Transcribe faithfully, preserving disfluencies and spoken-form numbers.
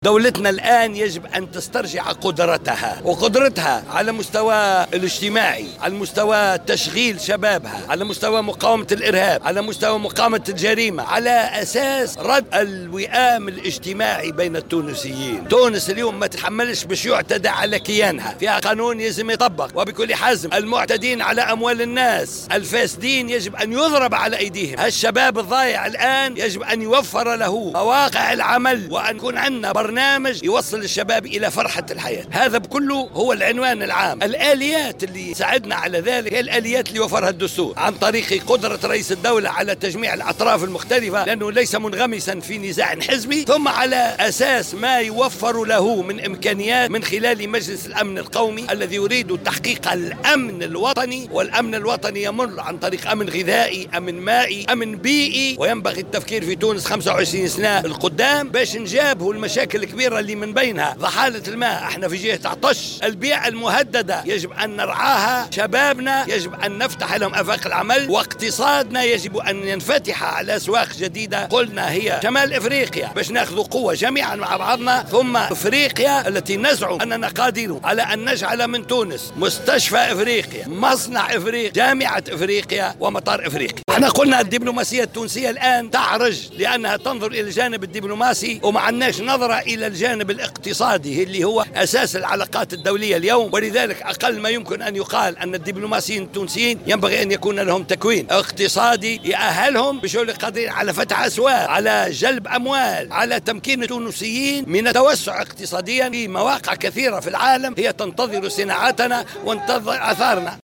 دولتنا الآن يجب أن تسترجع قدرتها، وقدرتها على مستوى الاجتماعي، على مستوى تشغيل شبابها، على مستوى مقاومة الإرهاب، على مستوى مقاومة الجريمة، على أساس رد الوئام الاجتماعي بين التونسيين. تونس اليوم ما تتحملش باش يعتدى على كيانها، فيها قانون يجب يطبق وبكل حزم. المعتدين على أموال الناس، الفاسدين يجب أن يضرب على أيديهم. هالشباب الضايع الآن يجب أن يوفر له مواقع العمل، وأن يكون عندنا برنامج يوصل الشباب إلى فرحة الحياة. هذا بكله هو العنوان العام. الآليات اللي ساعدنا على ذلك هي الآليات اللي وفرها الدستور، عن طريق قدرة رئيس الدولة على تجميع الأطراف المختلفة لأنه ليس منغمسا في نزاع حزبي، ثم على أساس ما يوفر له من إمكانيات من خلال مجلس الأمن القومي الذي يريد تحقيق الأمن الوطني. والأمن الوطني يمر عن طريق أمن غذائي، أمن مائي، أمن بيئي، وينبغي التفكير في تونس خمسة وعشرين سنة القدام باش نجابه المشاكل الكبيرة اللي من بينها ضحالة الماء. احنا في جهة عطش، البيئة المهددة يجب أن نرعاها، شبابنا يجب أن نفتح لهم آفاق العمل، واقتصادنا يجب أن ينفتح على أسواق جديدة. قلنا هي شمال إفريقيا باش ناخذ قوة جميعا مع بعضنا، ثم إفريقيا التي نزعم أننا قادرون على أن نجعل من تونس مستشفى إفريقيا، مصنع إفريقيا، جامعة إفريقيا، ومطار إفريقيا. احنا قلنا الدبلوماسية التونسية الآن تعرج لأنها تنظر إلى الجانب الدبلوماسي وما عندناش نظرة إلى الجانب الاقتصادي اللي هو أساس العلاقات الدولية اليوم. ولذلك أقل ما يمكن أن يقال أن الدبلوماسيين التونسيين ينبغي أن يكون لهم تكوين اقتصادي يأهلهم بشغل قادرين على فتح أسواق، على جلب أموال، على تمكين التونسيين من التوسع اقتصاديا في مواقع كثيرة في العالم هي تنتظر صناعتنا وانتظر أثارنا.